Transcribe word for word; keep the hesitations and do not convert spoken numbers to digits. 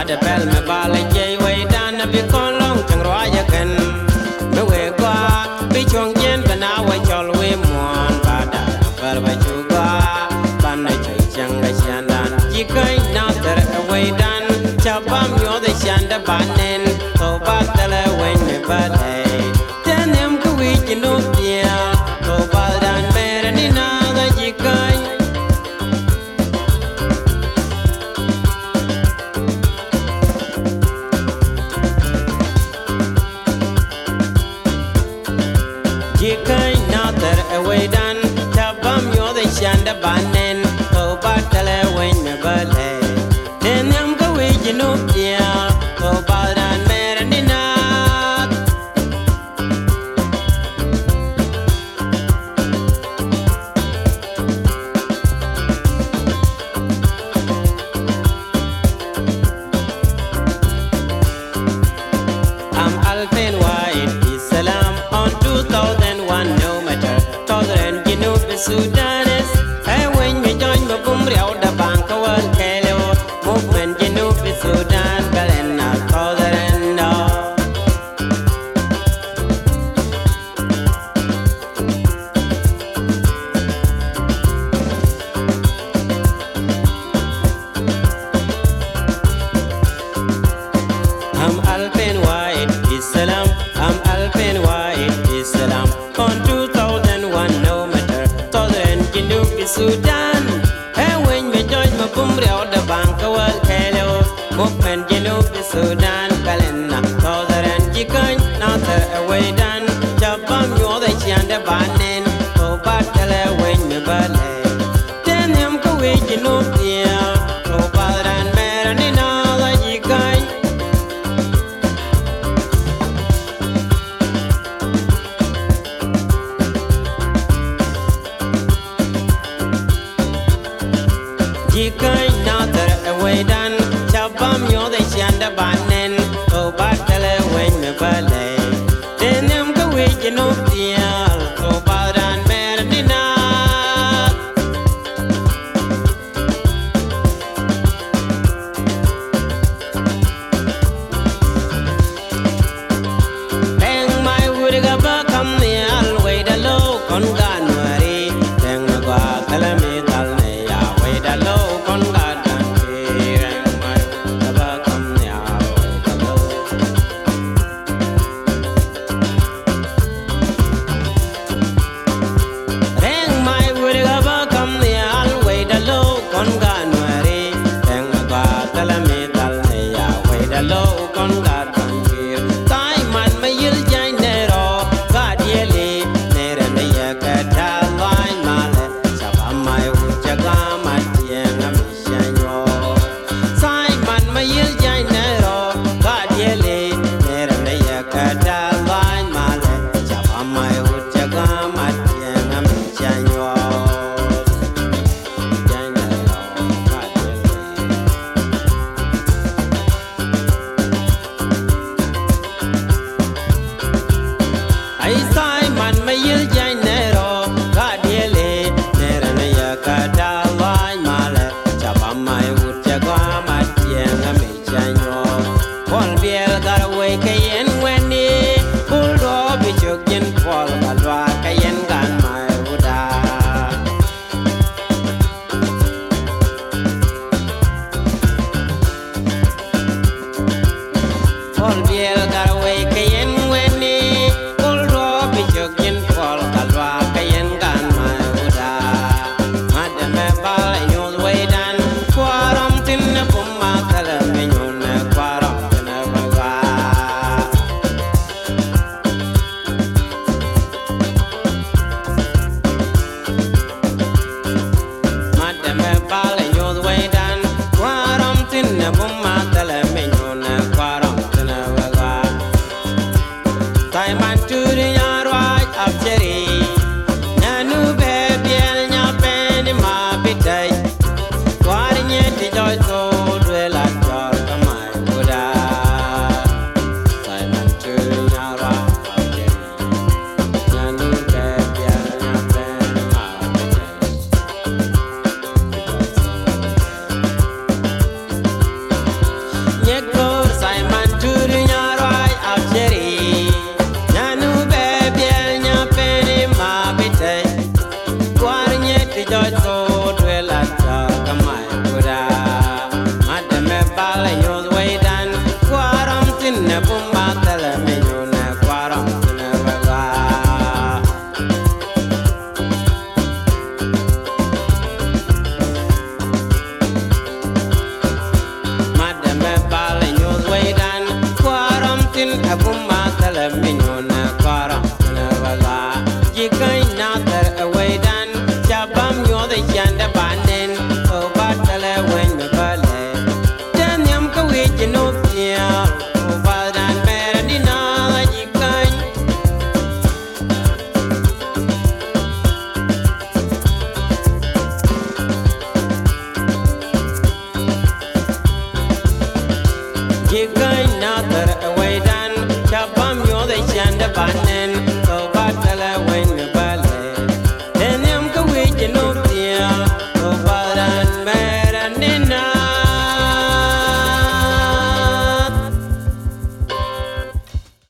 the bell me valley jay way down a big con long tang roya can me we qua be chong yen but now I chol we mon bada per ba chu qua ban na chay chang ga shandan ji kai na ter away dan chabam yo the shanda banen to ba tele when me bade tenem ku wi no dia to ba dan mer ni na ga ji kai Jikai nater away dan chabam yo the shanda banen to batale when me bale tenem go we no dia to badan meranina I'm Alpen White Islam on two thousand one no matter Southern Junub Sudanese hey when me join me bum riau da bang kawan kelo movement Junub Sudan galena Southern no I'm Alpen White Islam I'm Alpen White Islam on two thousand one no matter Southern Junub Sudan hey when me join me bum riau da bang kawan kelo movement Junub Sudan galena Southern jikan nater away dan jabam yo the chanda banen to batale when me bale tenem ko we Junub dia to badan meranina la jikan Jikai nater away dan chabam yo the shanda banen to batale when me bale tenem ko we no dia to badan meranina bang my wood ga ba kam ne al way da lo kon gan mari bang ma ga kala me dal ne ya way da lo kon ga dan ke bang my ga ba kam ne al way da lo bang my wood ga ba kam ne al way da lo kon gan mari bang ma ga kala me dal ne ya way da lo kon ga dan ke tai man ma yil jai ne ro ga diele ne re ne ya ka ta lai ma le chaba mai hu cha ga ma tie ngam shan yo sai man ma yil jai ne ro ga diele ne re ne ya ka ta lai ma le chaba mai hu cha ga ma tie ngam shan yo jai ne ro ga you're the yonder bandin.